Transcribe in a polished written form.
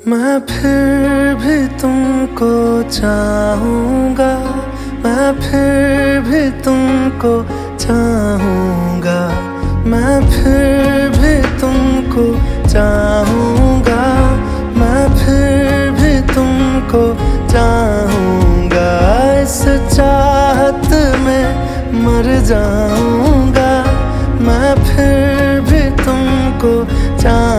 मैं फिर भी तुमको चाहूँगा, मैं फिर भी तुमको चाहूँगा, मैं फिर भी तुमको चाहूँगा, मैं फिर भी तुमको चाहूँगा। इस चाहत में मर जाऊँगा, मैं फिर भी तुमको चाहूँगा।